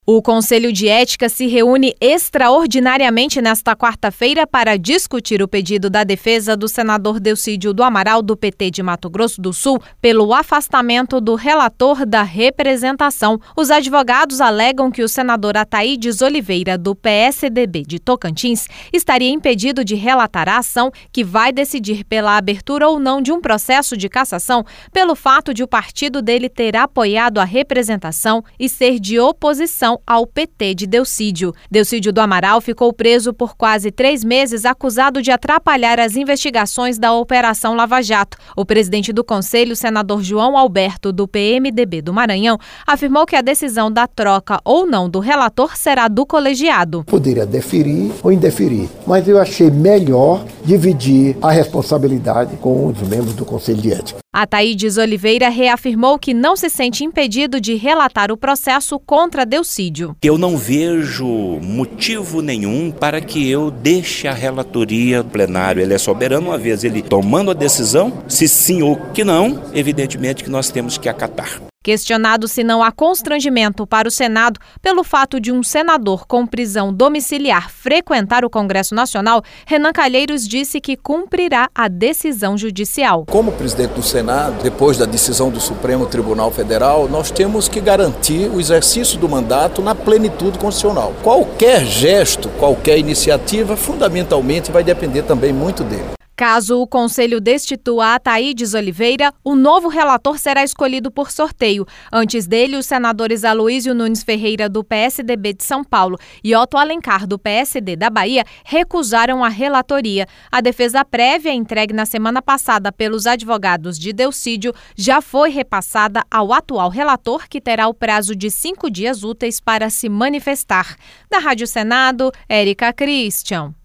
O Conselho de Ética se reúne extraordinariamente nesta quarta-feira para discutir o pedido da defesa do senador Delcídio do Amaral, do PT de Mato Grosso do Sul, pelo afastamento do relator da representação. Os advogados alegam que o senador Ataídes Oliveira, do PSDB de Tocantins, estaria impedido de relatar a ação que vai decidir pela abertura ou não de um processo de cassação pelo fato de o partido dele ter apoiado a representação e ser de oposição ao PT de Delcídio. Delcídio do Amaral ficou preso por quase 3 meses, acusado de atrapalhar as investigações da Operação Lava Jato. O presidente do Conselho, senador João Alberto, do PMDB do Maranhão, afirmou que a decisão da troca ou não do relator será do colegiado. Poderia deferir ou indeferir, mas eu achei melhor dividir a responsabilidade com os membros do Conselho de Ética. Ataídes Oliveira reafirmou que não se sente impedido de relatar o processo contra Delcídio. Eu não vejo motivo nenhum para que eu deixe a relatoria do plenário. Ele é soberano, uma vez ele tomando a decisão, se sim ou que não, evidentemente que nós temos que acatar. Questionado se não há constrangimento para o Senado pelo fato de um senador com prisão domiciliar frequentar o Congresso Nacional, Renan Calheiros disse que cumprirá a decisão judicial. Como presidente do Senado, depois da decisão do Supremo Tribunal Federal, nós temos que garantir o exercício do mandato na plenitude constitucional. Qualquer gesto, qualquer iniciativa, fundamentalmente vai depender também muito dele. Caso o Conselho destitua Ataídes Oliveira, o novo relator será escolhido por sorteio. Antes dele, os senadores Aloísio Nunes Ferreira, do PSDB de São Paulo, e Otto Alencar, do PSD da Bahia, recusaram a relatoria. A defesa prévia, entregue na semana passada pelos advogados de Delcídio, já foi repassada ao atual relator, que terá o prazo de 5 dias úteis para se manifestar. Da Rádio Senado, Érica Christian.